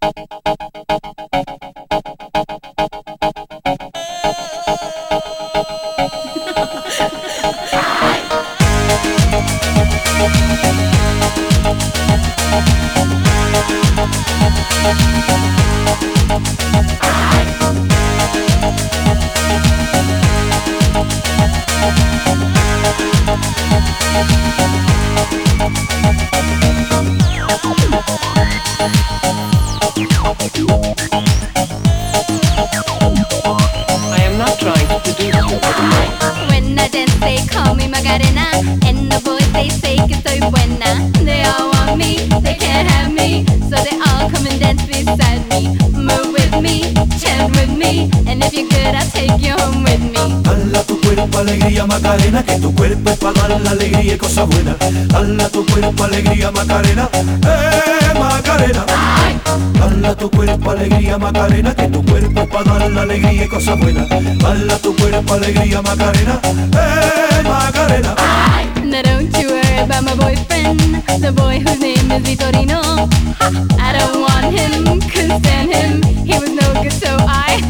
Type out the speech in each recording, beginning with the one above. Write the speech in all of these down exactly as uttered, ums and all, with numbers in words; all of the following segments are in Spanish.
I am not trying to seduce you. When I dance they call me Macarena, and the boys they say que soy buena. They all want me, they can't have me, so they all come and dance beside me. Move with me, chant with me, and if you're good I'll take you home with me. Dala tu cuerpo alegría Macarena, que tu cuerpo es para dar la alegría y cosas buenas. Dala tu cuerpo alegría Macarena, eh Macarena. Dala tu cuerpo alegría Macarena, que tu cuerpo es para dar la alegría y cosas buenas. Dala tu cuerpo alegría Macarena, eh Macarena. Now don't you worry about my boyfriend, the boy whose name is Vitorino. Ha, I don't want him, couldn't stand him, he was no good so I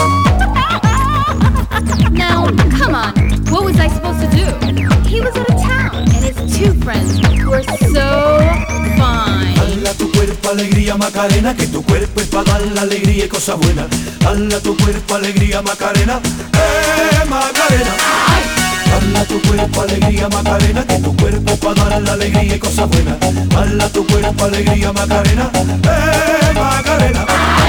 Now, come on, what was I supposed to do? He was out of town, and his two friends were so fine. Dala tu cuerpo alegría Macarena, que tu cuerpo es para dar la alegría y cosas buenas. Dala tu cuerpo alegría Macarena, eh Macarena. Dala tu cuerpo alegría Macarena, que tu cuerpo es para dar la alegría y cosas buenas. Dala tu cuerpo alegría Macarena, eh Macarena.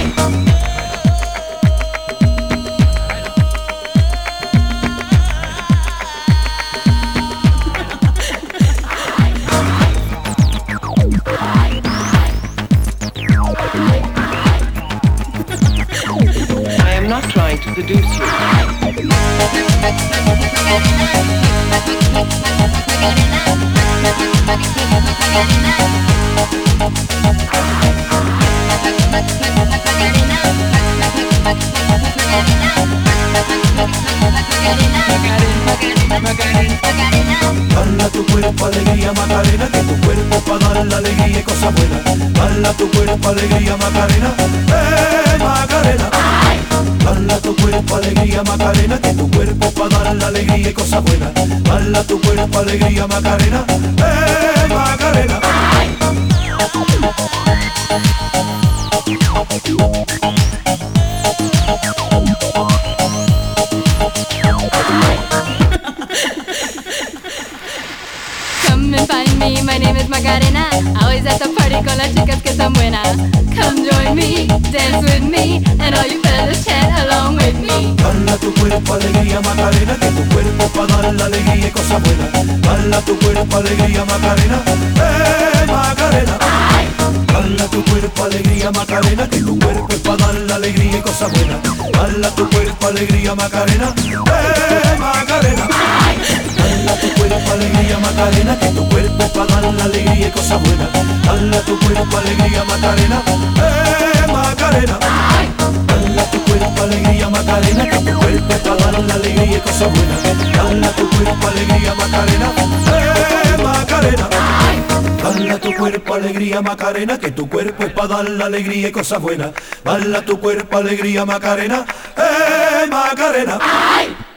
I am not trying to seduce you. Dala tu cuerpo alegría Macarena, que tu cuerpo es para dar la alegría y cosas buenas. Dala tu cuerpo alegría Macarena, eh Macarena. Dala tu cuerpo alegría Macarena, que tu cuerpo es para dar la alegría y cosas buenas. Dala tu cuerpo alegría Macarena, eh Macarena. Come and find me, my name is Macarena. Always at the party con las chicas que son buenas. Come join me, dance with me, and all you fellas chant along with me. Dala tu cuerpo alegría Macarena, que tu cuerpo es para dar la alegría y cosas buenas. Dala tu cuerpo alegría Macarena, eh Macarena. Dala tu cuerpo alegría Macarena, que tu cuerpo es para dar la alegría y cosas buenas. Dala tu cuerpo alegría Macarena, eh Macarena. Dala tu cuerpo alegría Macarena, que tu cuerpo es para dar la alegría y cosas buenas. Dala tu cuerpo alegría Macarena, eh Macarena. Dala tu cuerpo alegría Macarena, que tu cuerpo es para dar la alegría y cosas buenas. Dala tu cuerpo alegría Macarena, eh Macarena. Dala tu cuerpo alegría Macarena, que tu cuerpo es para dar la alegría y cosas buenas. Dala tu cuerpo alegría Macarena, eh Macarena.